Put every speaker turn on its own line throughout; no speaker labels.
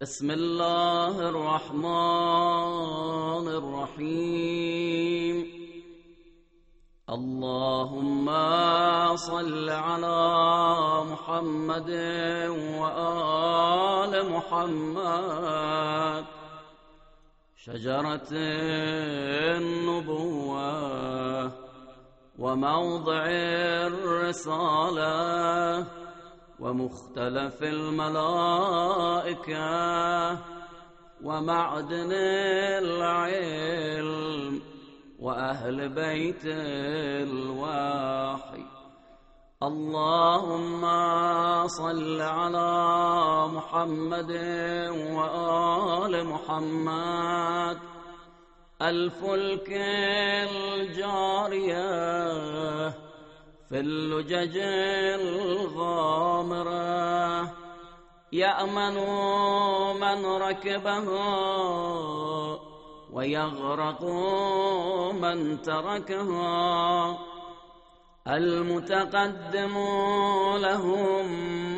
بسم الله الرحمن الرحيم. اللهم صل على محمد وآل محمد. شجرة النبوة وموضع الرسالة ومختلف الملائكة ومعدن العلم وأهل بيت الوحي. اللهم صل على محمد وآل محمد. الفلك الجارية في اللجج الغامرة يأمن من ركبها ويغرق من تركها. المتقدم لهم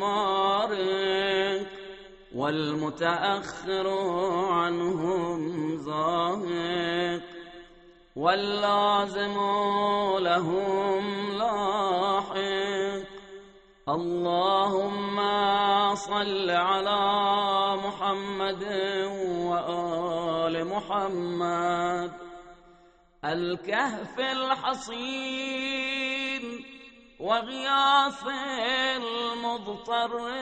مارق والمتأخر عنهم زاهق واللازم لهم لاحق. اللهم صل على محمد وآل محمد. الكهف الحصين وغياث المضطر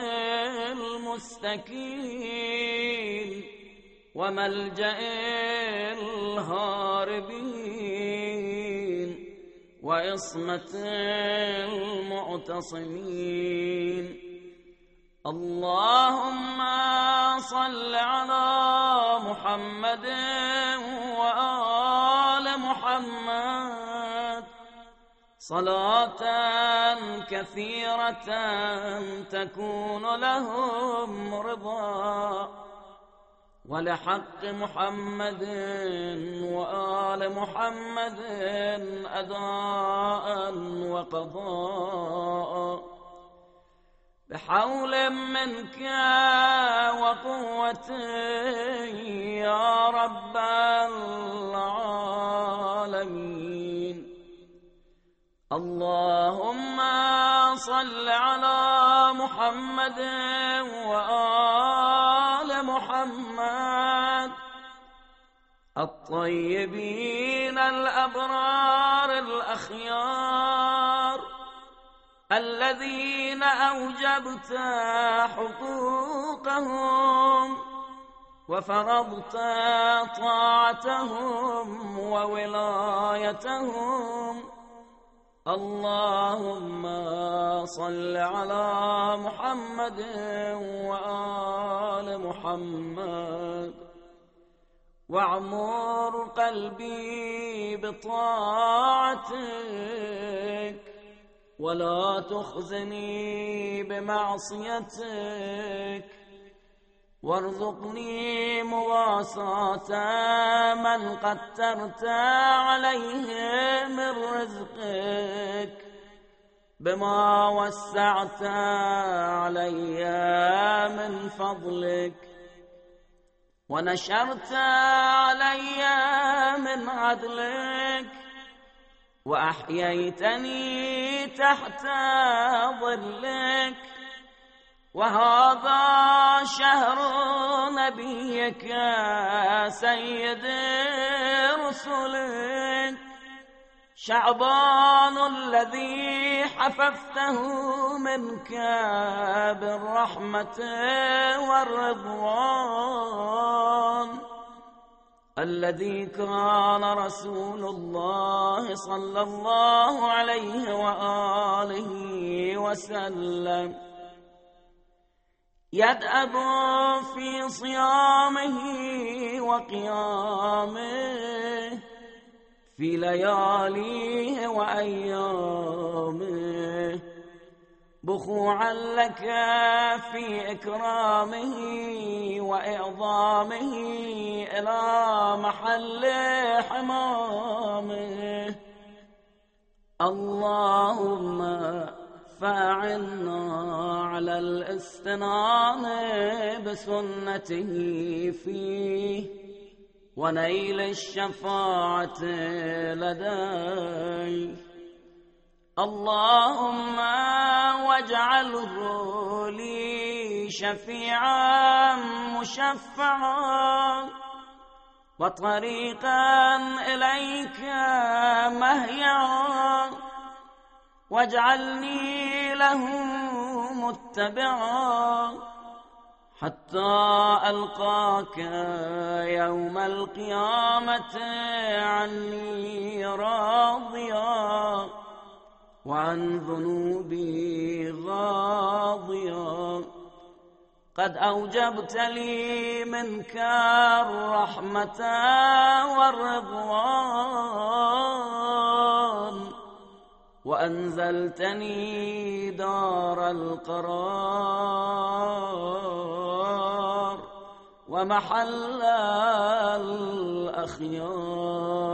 المستكين وملجأ الهاربين وعصمة المعتصمين. اللهم صل على محمد وآل محمد صلاة كثيرة تكون لهم رضا ولحق محمد وآل محمد أداء وقضاء. بحول منك وقوة يا رب العالمين. اللهم صل على محمد وآل محمد الطيبين الأبرار الأخيار الذين أوجبت حقوقهم وفرضت طاعتهم وولايتهم. اللهم صل على محمد وآل محمد واعمر قلبي بطاعتك ولا تخزني بمعصيتك وارزقني مواساة من قدرت عليه من رزقك بما وسعت علي من فضلك ونشرت علي من عدلك وأحييتني تحت ظلك. وهذا شهر نبيك سيد رسلك شعبان الذي حففته منك بالرحمة والرضوان الذي كان رسول الله صلى الله عليه وآله وسلم يدأب في صيامه وقيامه في لياليه وأيامه بخوعا لك في إكرامه وإعظامه إلى محل حمامه. اللهم فأعنا على الاستنان بسنته فيه ونيل الشفاعة لديه. اللهم واجعله لي شفيعا مشفعا وطريقا إليك مهيعا، واجعلني له متبعا حتى ألقاك يوم القيامة عني راضيا وعن ذنوبي غاضيا. قد أوجبت لي منك الرحمة والرضوان وأنزلتني دار القرار ومحل الأخيار.